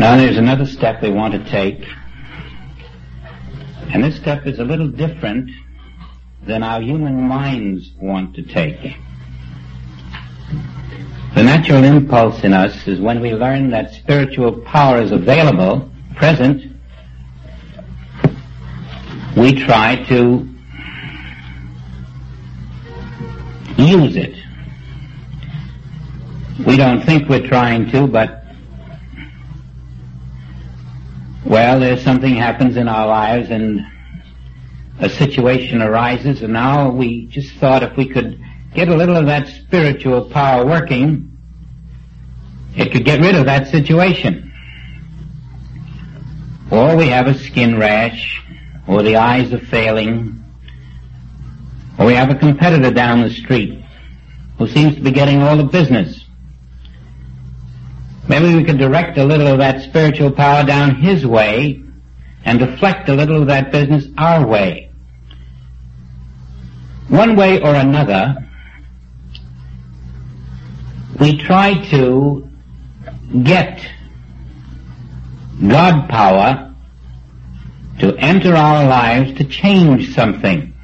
Now there's another step we want to take, and this step is a little different than our human minds want to take. The natural impulse in us is when we learn that spiritual power is available, present, we try to use it. We don't think we're trying to, but, well, there's something happens in our lives and a situation arises, and now we just thought if we could get a little of that spiritual power working, it could get rid of that situation. Or we have a skin rash, or the eyes are failing, or we have a competitor down the street who seems to be getting all the business. Maybe we could direct a little of that spiritual power down his way and deflect a little of that business our way. One way or another, we try to get God power to enter our lives to change something.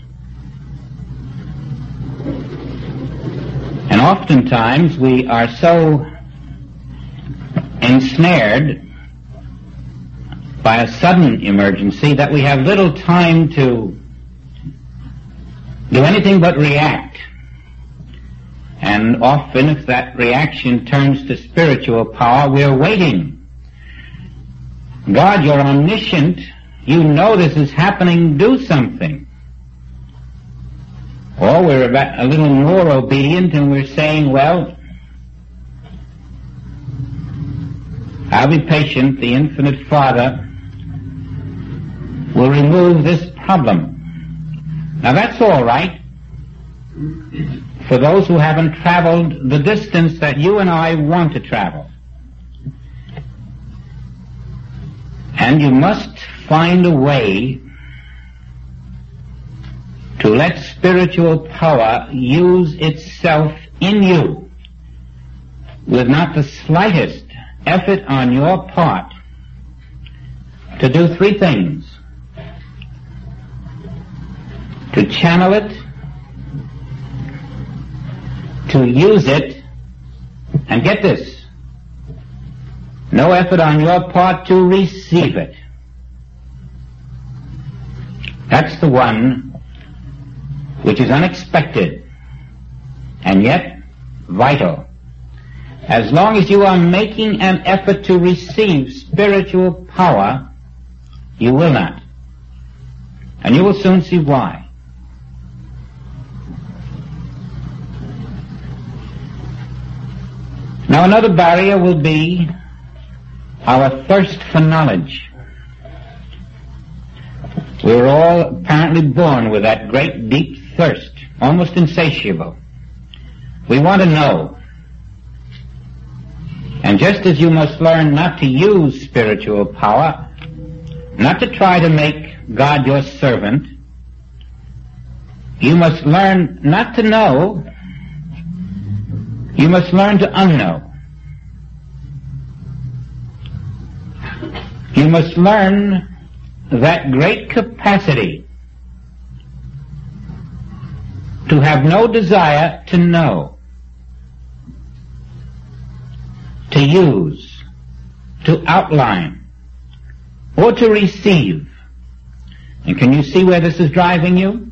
And oftentimes we are so ensnared by a sudden emergency that we have little time to do anything but react. And often if that reaction turns to spiritual power, we're waiting. God, you're omniscient. You know this is happening. Do something. Or we're a little more obedient and we're saying, well, I'll be patient. The infinite Father will remove this problem. Now that's all right for those who haven't traveled the distance that you and I want to travel. And you must find a way to let spiritual power use itself in you with not the slightest effort on your part to do three things: to channel it, to use it, and get this, no effort on your part to receive it. That's the one which is unexpected and yet vital. As long as you are making an effort to receive spiritual power, you will not. And you will soon see why. Now another barrier will be our thirst for knowledge. We're all apparently born with that great deep thirst, almost insatiable. We want to know. And just as you must learn not to use spiritual power, not to try to make God your servant, you must learn not to know, you must learn to unknow. You must learn that great capacity to have no desire to know, to use, to outline, or to receive. And can you see where this is driving you?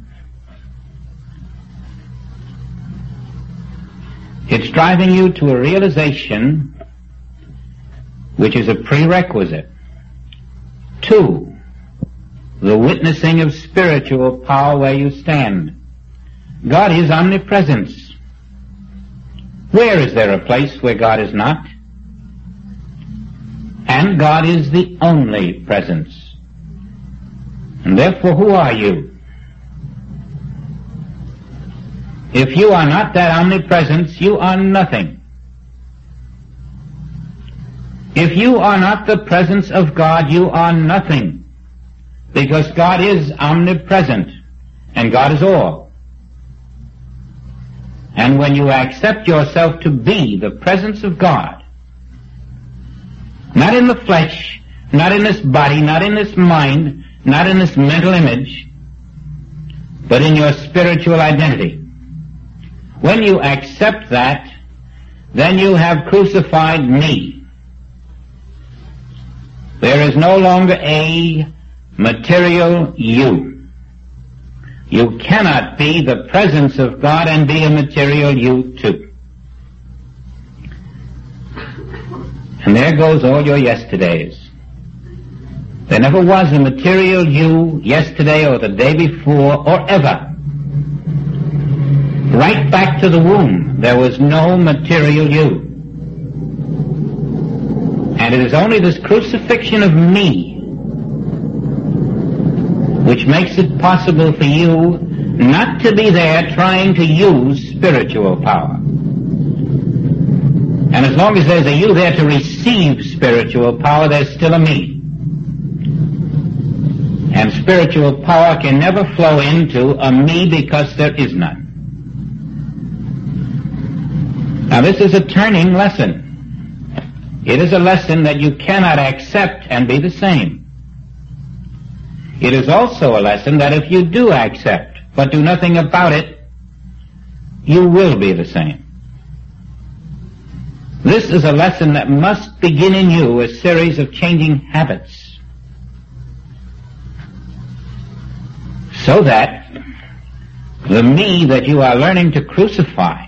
It's driving you to a realization which is a prerequisite to the witnessing of spiritual power where you stand. God is omnipresence. Where is there a place where God is not? And God is the only presence. And therefore, who are you? If you are not that omnipresence, you are nothing. If you are not the presence of God, you are nothing. Because God is omnipresent, and God is all. And when you accept yourself to be the presence of God, Not in the flesh, not in this body, not in this mind, not in this mental image, but in your spiritual identity. When you accept that, then you have crucified me. There is no longer a material you. You cannot be the presence of God and be a material you too. And there goes all your yesterdays. There never was a material you yesterday or the day before or ever. Right back to the womb, there was no material you. And it is only this crucifixion of me which makes it possible for you not to be there trying to use spiritual power. And as long as there's a you there to receive spiritual power, there's still a me. And spiritual power can never flow into a me because there is none. Now this is a turning lesson. It is a lesson that you cannot accept and be the same. It is also a lesson that if you do accept but do nothing about it, you will be the same. This is a lesson that must begin in you a series of changing habits, so that the me that you are learning to crucify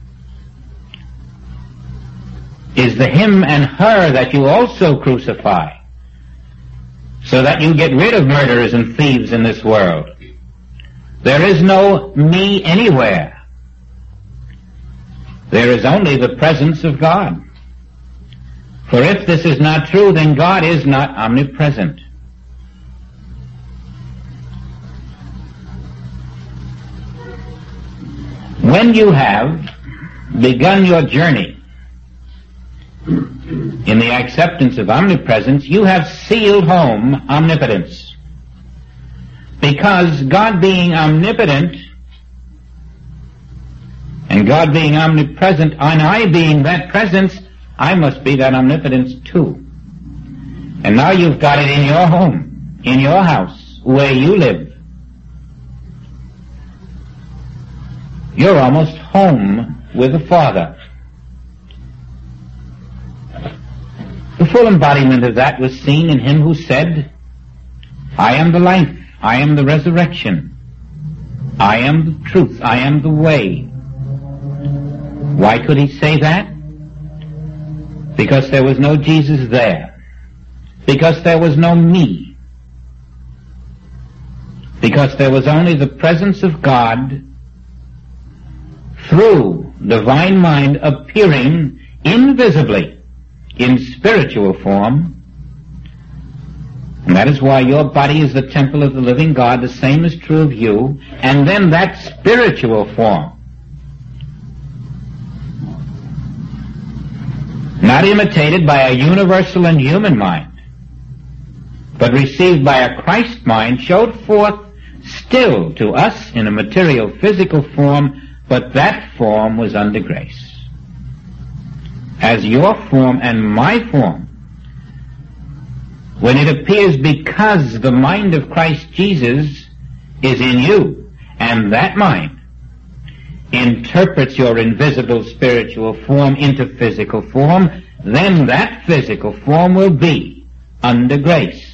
is the him and her that you also crucify, so that you get rid of murderers and thieves in this world. There is no me anywhere. There is only the presence of God. For if this is not true, then God is not omnipresent. When you have begun your journey in the acceptance of omnipresence, you have sealed home omnipotence. Because God being omnipotent and God being omnipresent, and I being that presence, I must be that omnipotence too. And now you've got it in your home, in your house, where you live. You're almost home with the Father. The full embodiment of that was seen in him who said, I am the life, I am the resurrection, I am the truth, I am the way. Why could he say that? Because there was no Jesus there. Because there was no me. Because there was only the presence of God through divine mind appearing invisibly in spiritual form. And that is why your body is the temple of the living God. The same is true of you. And then that spiritual form, not imitated by a universal and human mind, but received by a Christ mind, showed forth still to us in a material physical form, but that form was under grace. As your form and my form, when it appears because the mind of Christ Jesus is in you, and that mind interprets your invisible spiritual form into physical form, then that physical form will be under grace.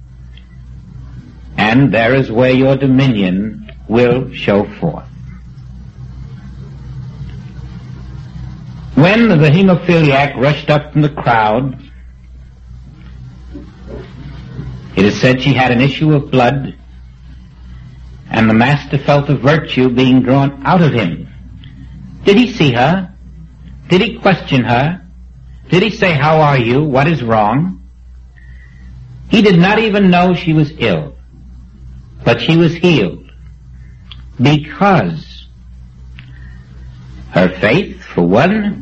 And there is where your dominion will show forth. When the hemophiliac rushed up from the crowd, it is said she had an issue of blood, and the master felt a virtue being drawn out of him. Did he see her? Did he question her? Did he say, how are you? What is wrong? He did not even know she was ill, but she was healed because her faith, for one.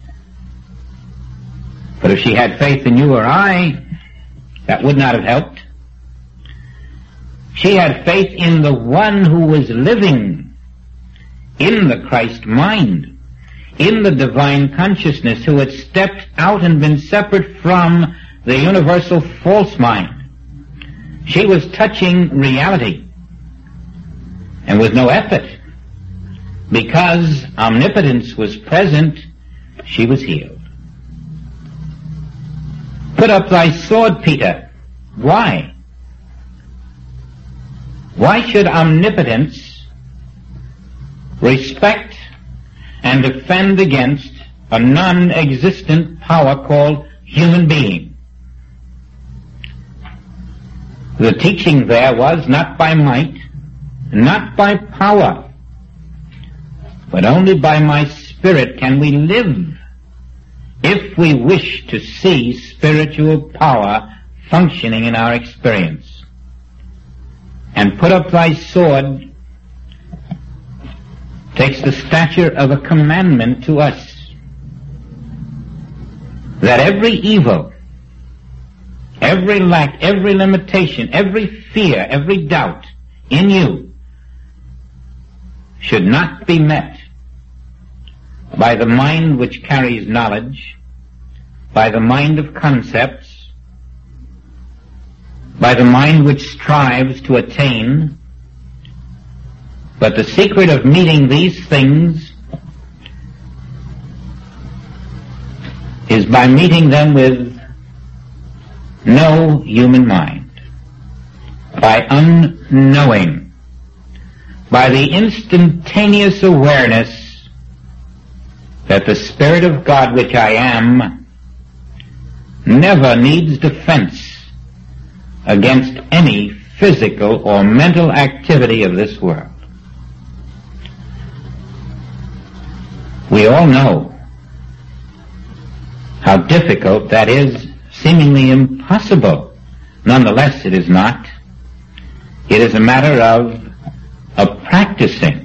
But if she had faith in you or I, that would not have helped. She had faith in the one who was living in the Christ mind, in the divine consciousness, who had stepped out and been separate from the universal false mind. She was touching reality, and with no effort. Because omnipotence was present, she was healed. Put up thy sword, Peter. Why? Why should omnipotence respect and defend against a non-existent power called human being? The teaching there was not by might, not by power, but only by my Spirit can we live if we wish to see spiritual power functioning in our experience. And put up thy sword takes the stature of a commandment to us, that every evil, every lack, every limitation, every fear, every doubt in you should not be met by the mind which carries knowledge, by the mind of concepts, by the mind which strives to attain. But the secret of meeting these things is by meeting them with no human mind, by unknowing, by the instantaneous awareness that the Spirit of God which I am never needs defense against any physical or mental activity of this world. We all know how difficult that is, seemingly impossible. Nonetheless, it is not. It is a matter of practicing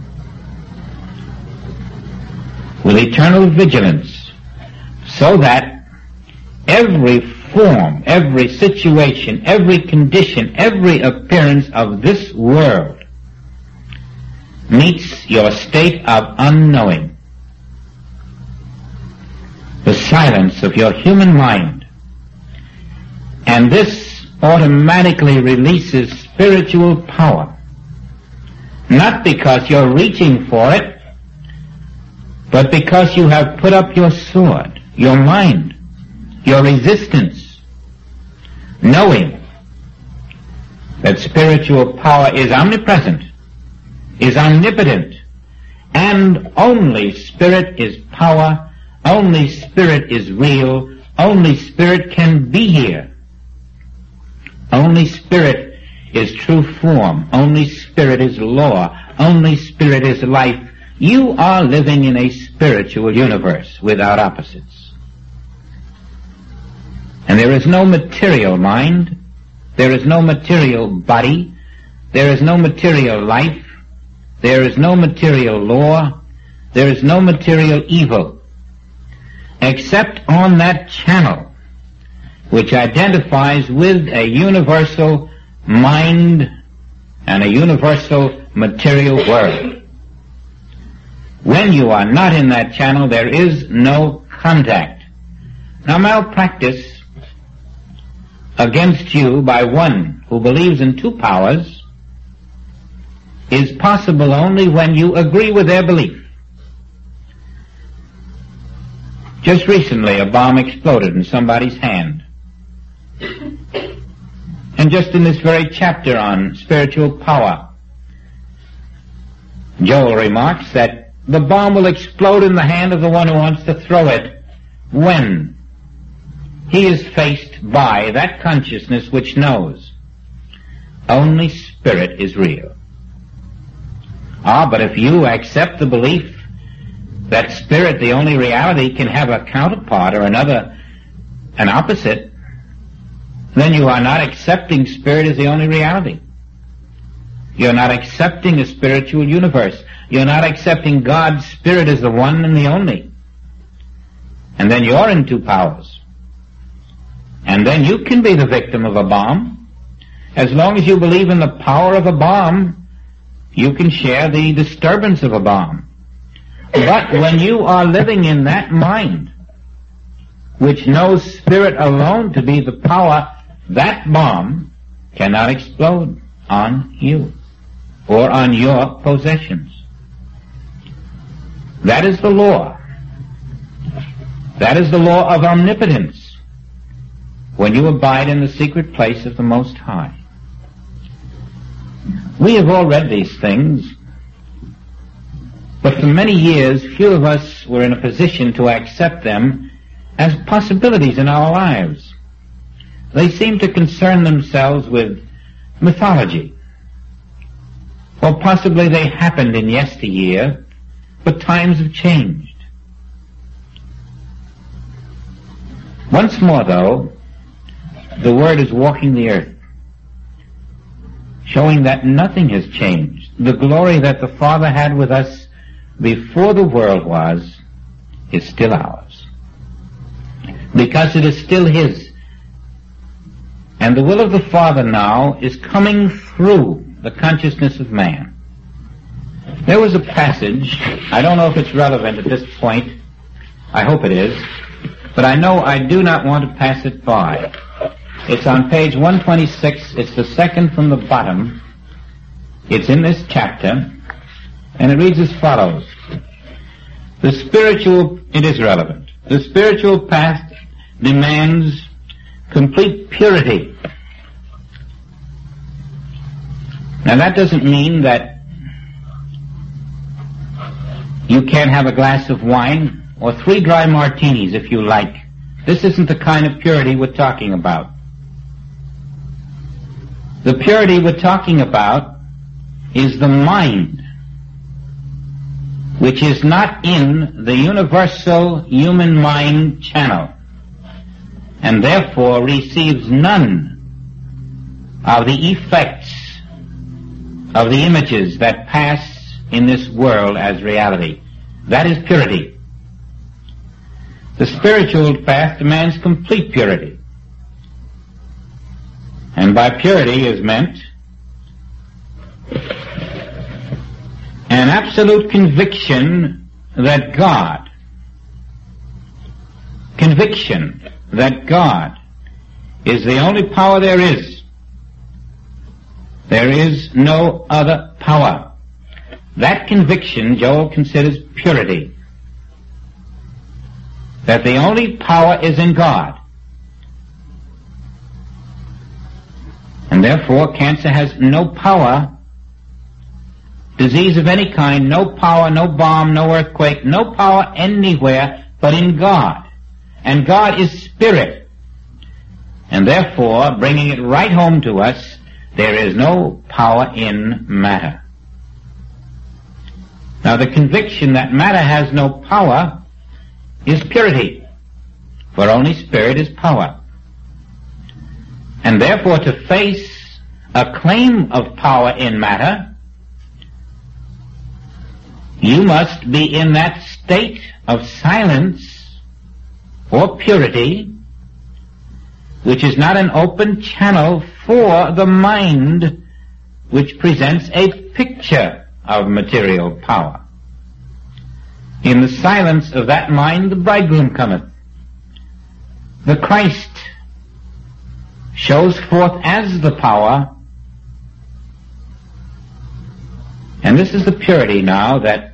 with eternal vigilance, so that every form, every situation, every condition, every appearance of this world meets your state of unknowing. The silence of your human mind. And this automatically releases spiritual power. Not because you're reaching for it, but because you have put up your sword, your mind, your resistance, knowing that spiritual power is omnipresent, is omnipotent, and only Spirit is power, only Spirit is real, only Spirit can be here. Only Spirit is true form, only Spirit is law, only Spirit is life. You are living in a spiritual universe without opposites. And there is no material mind, there is no material body, there is no material life, there is no material law, there is no material evil, except on that channel which identifies with a universal mind and a universal material world. When you are not in that channel, there is no contact. Now, malpractice against you by one who believes in two powers is possible only when you agree with their belief. Just recently, a bomb exploded in somebody's hand. And just in this very chapter on spiritual power, Joel remarks that the bomb will explode in the hand of the one who wants to throw it when he is faced by that consciousness which knows only Spirit is real. But if you accept the belief that Spirit, the only reality, can have a counterpart or another, an opposite, then you are not accepting Spirit as the only reality. You're not accepting a spiritual universe. You're not accepting God's Spirit as the one and the only. And then you're in two powers. And then you can be the victim of a bomb. As long as you believe in the power of a bomb, you can share the disturbance of a bomb. But when you are living in that mind, which knows spirit alone to be the power, that bomb cannot explode on you or on your possessions. That is the law. That is the law of omnipotence when you abide in the secret place of the Most High. We have all read these things, but for many years few of us were in a position to accept them as possibilities in our lives. They seem to concern themselves with mythology, or possibly they happened in yesteryear, but times have changed. Once more, though, the Word is walking the earth, showing that nothing has changed. The glory that the Father had with us before the world was is still ours, because it is still His. And the will of the Father now is coming through the consciousness of man. There was a passage, I don't know if it's relevant at this point, I hope it is, but I know I do not want to pass it by. It's on page 126, it's the second from the bottom, it's in this chapter, and it reads as follows. It is relevant. The spiritual path demands complete purity. Now that doesn't mean that you can't have a glass of wine or 3 dry martinis if you like. This isn't the kind of purity we're talking about. The purity we're talking about is the mind, which is not in the universal human mind channel, and therefore receives none of the effects of the images that pass in this world as reality. That is purity. The spiritual path demands complete purity. And by purity is meant an absolute conviction that God is the only power there is. There is no other power. That conviction Joel considers purity. That the only power is in God. And therefore cancer has no power, disease of any kind, no power, no bomb, no earthquake, no power anywhere but in God. And God is spirit. And therefore, bringing it right home to us, there is no power in matter. Now the conviction that matter has no power is purity, for only spirit is power. And therefore to face a claim of power in matter, you must be in that state of silence or purity, which is not an open channel for the mind, which presents a picture of material power. In the silence of that mind, the bridegroom cometh. The Christ shows forth as the power, and this is the purity now that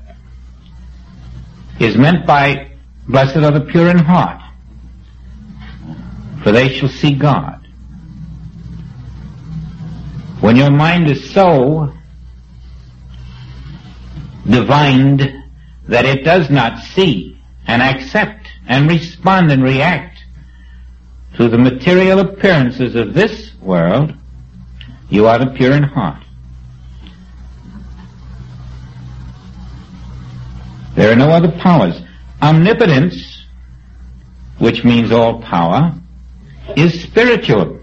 is meant by blessed are the pure in heart, for they shall see God. When your mind is so divined that it does not see and accept and respond and react to the material appearances of this world, you are the pure in heart. There are no other powers. Omnipotence, which means all power, is spiritual.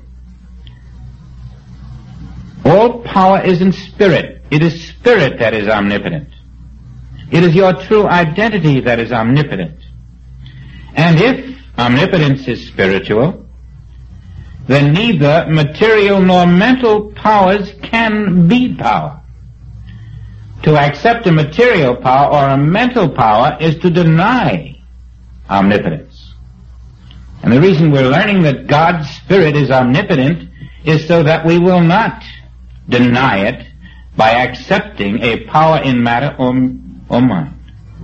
All power is in spirit. It is spirit that is omnipotent. It is your true identity that is omnipotent. And if omnipotence is spiritual, then neither material nor mental powers can be power. To accept a material power or a mental power is to deny omnipotence. And the reason we're learning that God's Spirit is omnipotent is so that we will not deny it by accepting a power in matter or mind.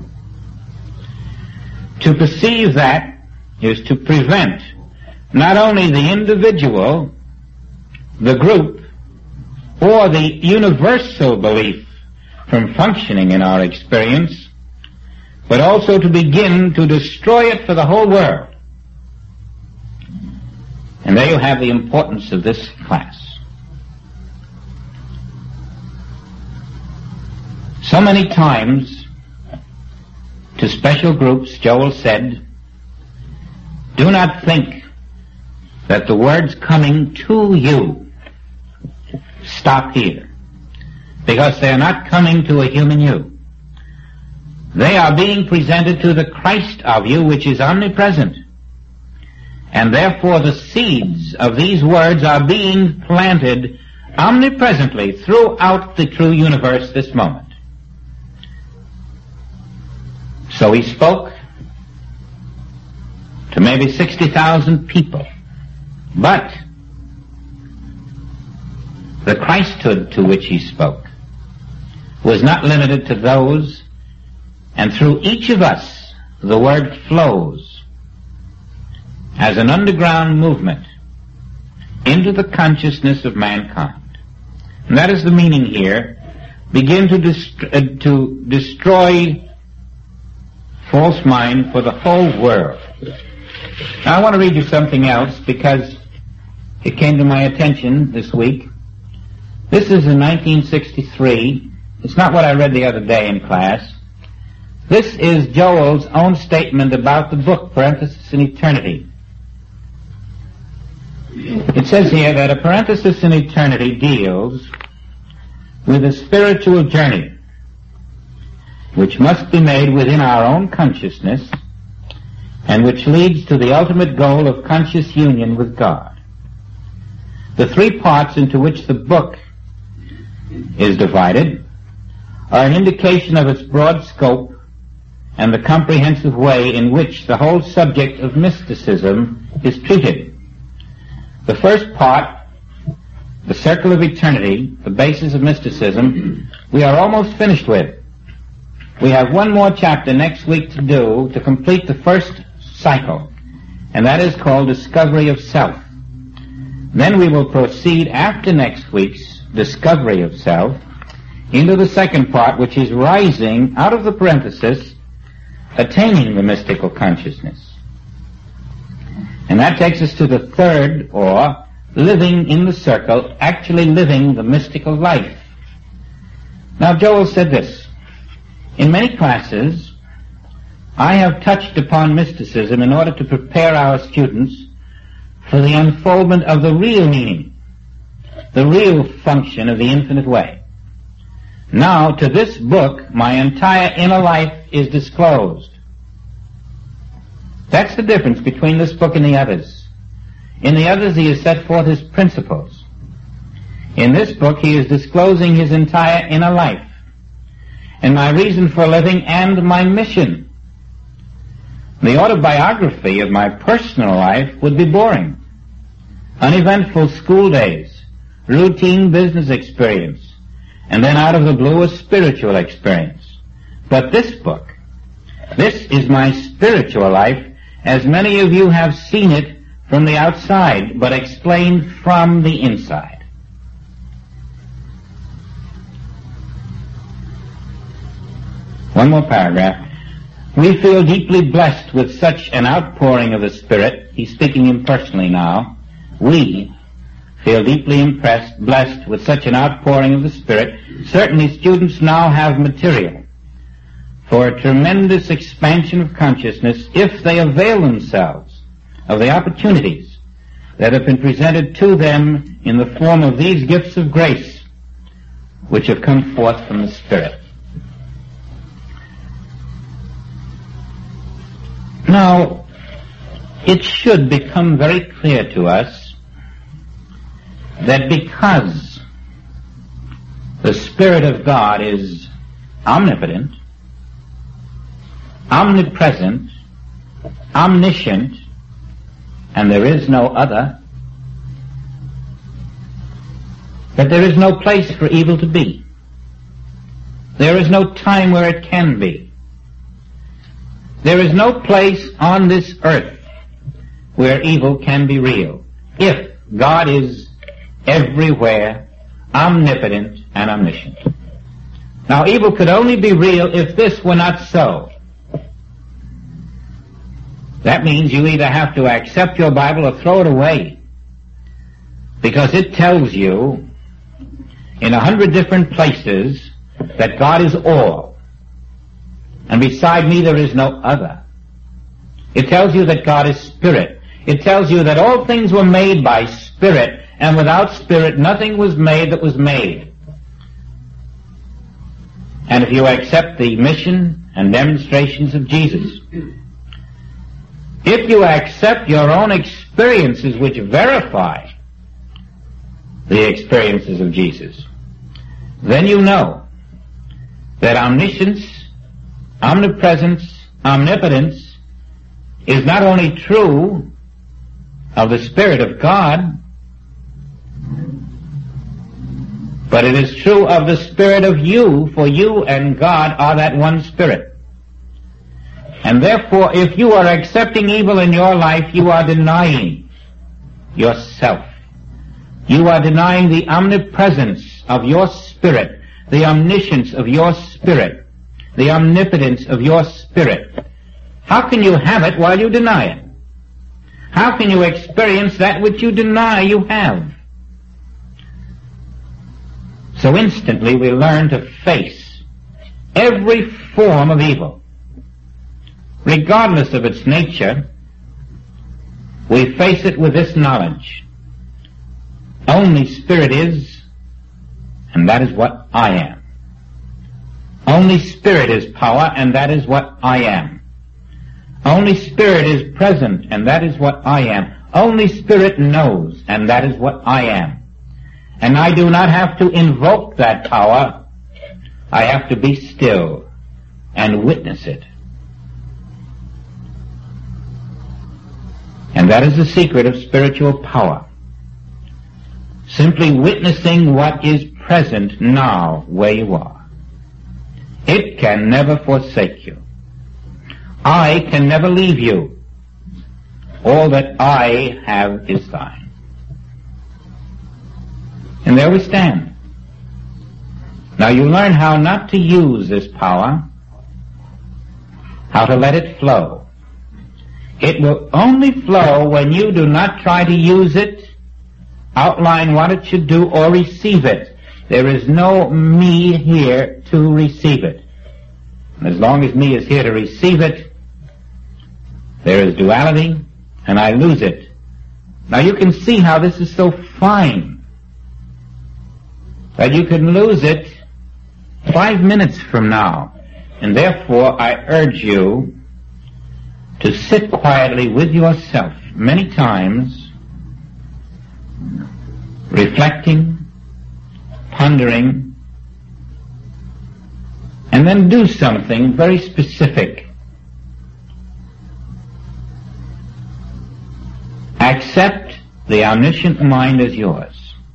To perceive that is to prevent not only the individual, the group, or the universal belief from functioning in our experience, but also to begin to destroy it for the whole world. And there you have the importance of this class. So many times, to special groups, Joel said, do not think that the words coming to you stop here, because they are not coming to a human you. They are being presented to the Christ of you, which is omnipresent. And therefore the seeds of these words are being planted omnipresently throughout the true universe this moment. So he spoke to maybe 60,000 people. But the Christhood to which he spoke was not limited to those, and through each of us the word flows as an underground movement into the consciousness of mankind. And that is the meaning here. Begin to destroy false mind for the whole world. Now I want to read you something else because it came to my attention this week. This is in 1963. It's not what I read the other day in class. This is Joel's own statement about the book, Parenthesis in Eternity. It says here that a parenthesis in eternity deals with a spiritual journey which must be made within our own consciousness and which leads to the ultimate goal of conscious union with God. The three parts into which the book is divided are an indication of its broad scope and the comprehensive way in which the whole subject of mysticism is treated. The first part, the circle of eternity, the basis of mysticism, we are almost finished with. We have one more chapter next week to do to complete the first cycle, and that is called Discovery of Self. Then we will proceed after next week's Discovery of Self into the second part, which is rising out of the parenthesis, attaining the mystical consciousness. And that takes us to the third, or living in the circle, actually living the mystical life. Now Joel said this, in many classes, I have touched upon mysticism in order to prepare our students for the unfoldment of the real meaning, the real function of the infinite way. Now, to this book, my entire inner life is disclosed. That's the difference between this book and the others. In the others, he has set forth his principles. In this book, he is disclosing his entire inner life, and my reason for living and my mission. The autobiography of my personal life would be boring. Uneventful school days, routine business experience, and then out of the blue a spiritual experience. But this book, this is my spiritual life, as many of you have seen it from the outside, but explained from the inside. One more paragraph. We feel deeply blessed with such an outpouring of the Spirit. He's speaking impersonally now. We feel deeply blessed with such an outpouring of the Spirit. Certainly students now have material for a tremendous expansion of consciousness if they avail themselves of the opportunities that have been presented to them in the form of these gifts of grace which have come forth from the Spirit. Now, it should become very clear to us that because the Spirit of God is omnipotent, omnipresent, omniscient, and there is no other, that there is no place for evil to be. There is no time where it can be. There is no place on this earth where evil can be real, if God is everywhere, omnipotent and omniscient. Now, evil could only be real if this were not so. That means you either have to accept your Bible or throw it away, because it tells you in 100 different places that God is all, and beside me there is no other. It tells you that God is Spirit. It tells you that all things were made by Spirit, and without Spirit nothing was made that was made. And if you accept the mission and demonstrations of Jesus, if you accept your own experiences which verify the experiences of Jesus, then you know that omniscience, omnipresence, omnipotence is not only true of the Spirit of God, but it is true of the Spirit of you, for you and God are that one Spirit. And therefore, if you are accepting evil in your life, you are denying yourself. You are denying the omnipresence of your Spirit, the omniscience of your Spirit, the omnipotence of your Spirit. How can you have it while you deny it? How can you experience that which you deny you have? So instantly we learn to face every form of evil. Regardless of its nature, we face it with this knowledge. Only Spirit is, and that is what I am. Only Spirit is power, and that is what I am. Only Spirit is present, and that is what I am. Only Spirit knows, and that is what I am. And I do not have to invoke that power. I have to be still and witness it. And that is the secret of spiritual power. Simply witnessing what is present now where you are. It can never forsake you. I can never leave you. All that I have is thine. And there we stand. Now you learn how not to use this power, how to let it flow. It will only flow when you do not try to use it, outline what it should do, or receive it. There is no me here to receive it. And as long as me is here to receive it, there is duality, and I lose it. Now you can see how this is so fine, that you can lose it 5 minutes from now. And therefore I urge you to sit quietly with yourself many times, reflecting, pondering, and then do something very specific. Accept the omniscient mind as yours.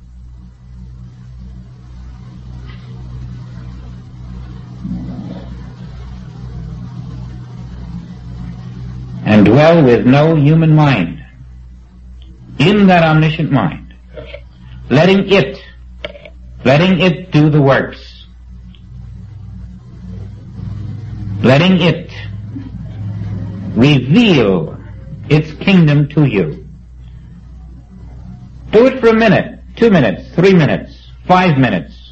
And dwell with no human mind in that omniscient mind, letting it do the works, letting it reveal its kingdom to you. Do it for a minute, 2 minutes, 3 minutes, 5 minutes.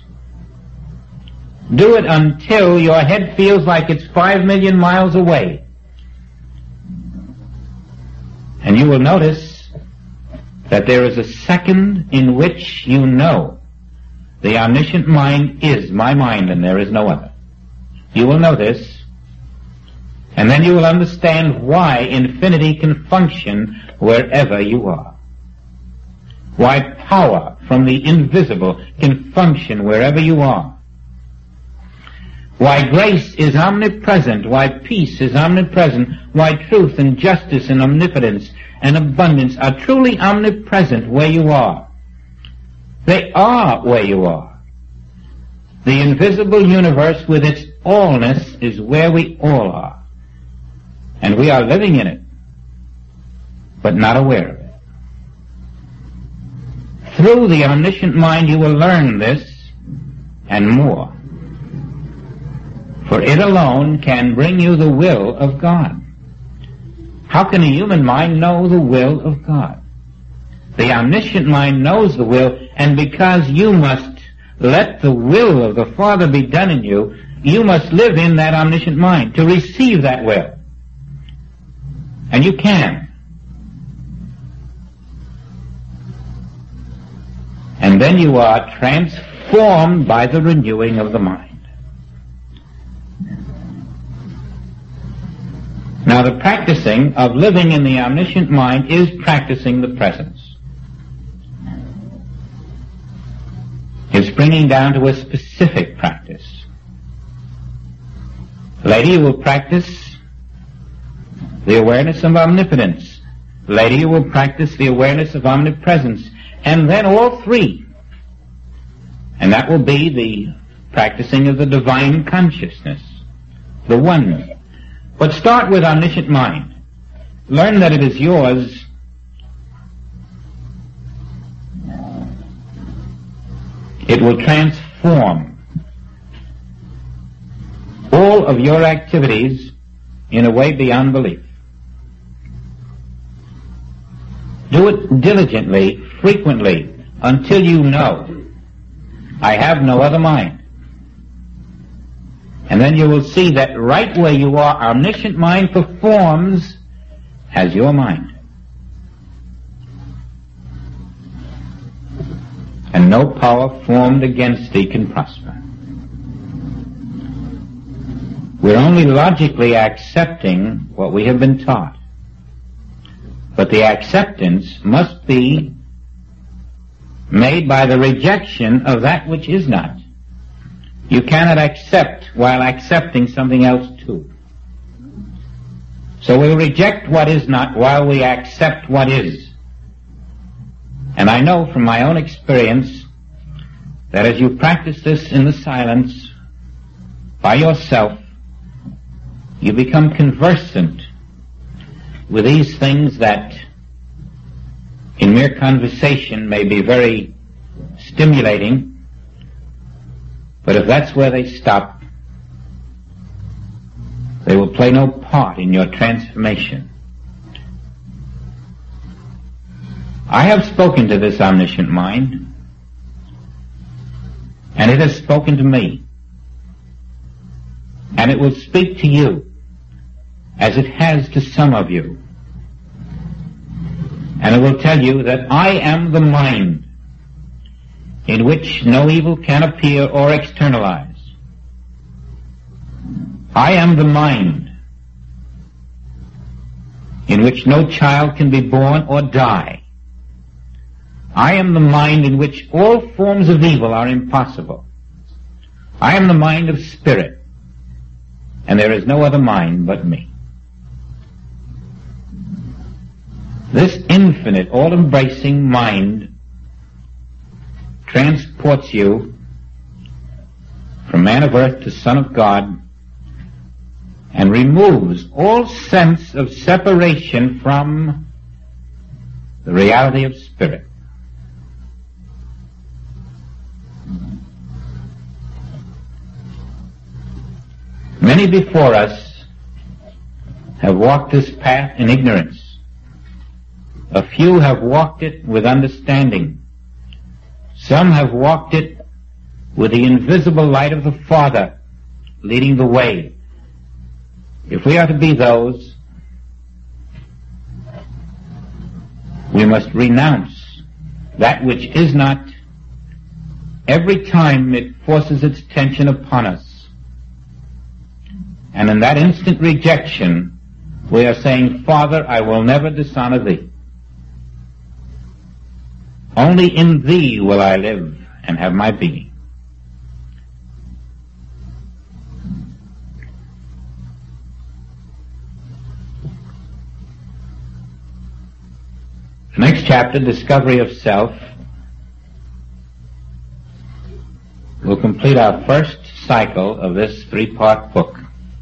Do it until your head feels like it's 5 million miles away. And you will notice that there is a second in which you know the omniscient mind is my mind and there is no other. You will know this, and then you will understand why infinity can function wherever you are. Why power from the invisible can function wherever you are. why grace is omnipresent, why peace is omnipresent, why truth and justice and omnipotence and abundance are truly omnipresent where you are. They are where you are. The invisible universe with its allness is where we all are. And we are living in it, but not aware of it. Through the omniscient mind you will learn this and more. For it alone can bring you the will of God. How can a human mind know the will of God? The omniscient mind knows the will, and because you must let the will of the Father be done in you, you must live in that omniscient mind to receive that will. And you can. And then you are transformed by the renewing of the mind. Now, the practicing of living in the omniscient mind is practicing the presence. It's bringing down to a specific practice. Later you will practice the awareness of omnipotence. Later you will practice the awareness of omnipresence. And then all three. And that will be the practicing of the divine consciousness, the one. But start with omniscient mind. Learn that it is yours. It will transform all of your activities in a way beyond belief. Do it diligently, frequently, until you know, I have no other mind. And then you will see that right where you are, omniscient mind performs as your mind. And no power formed against thee can prosper. We're only logically accepting what we have been taught. But the acceptance must be made by the rejection of that which is not. You cannot accept while accepting something else too. So we reject what is not while we accept what is. And I know from my own experience that as you practice this in the silence by yourself, you become conversant with these things that in mere conversation may be very stimulating, but if that's where they stop, they will play no part in your transformation. I have spoken to this omniscient mind, and it has spoken to me, and it will speak to you as it has to some of you. And it will tell you that I am the mind in which no evil can appear or externalize. I am the mind in which no child can be born or die. I am the mind in which all forms of evil are impossible. I am the mind of spirit, and there is no other mind but me. This infinite, all-embracing mind transports you from man of earth to son of God and removes all sense of separation from the reality of spirit. Many before us have walked this path in ignorance. A few have walked it with understanding. Some have walked it with the invisible light of the Father leading the way. If we are to be those, we must renounce that which is not every time it forces its attention upon us. And in that instant rejection, we are saying, Father, I will never dishonor thee. Only in thee will I live and have my being. The next chapter, Discovery of Self, will complete our first cycle of this three-part book.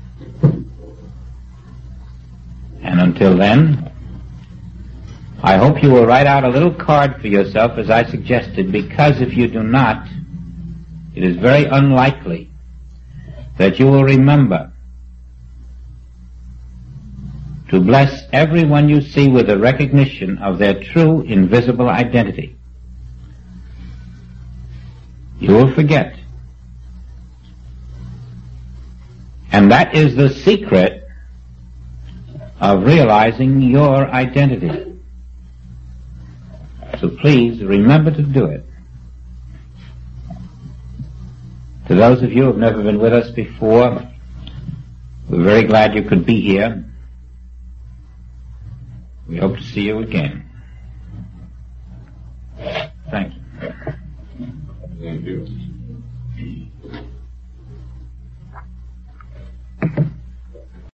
And until then, I hope you will write out a little card for yourself as I suggested, because if you do not, it is very unlikely that you will remember to bless everyone you see with a recognition of their true invisible identity. You will forget. And that is the secret of realizing your identity. So please remember to do it. To those of you who have never been with us before, we're very glad you could be here. We hope to see you again.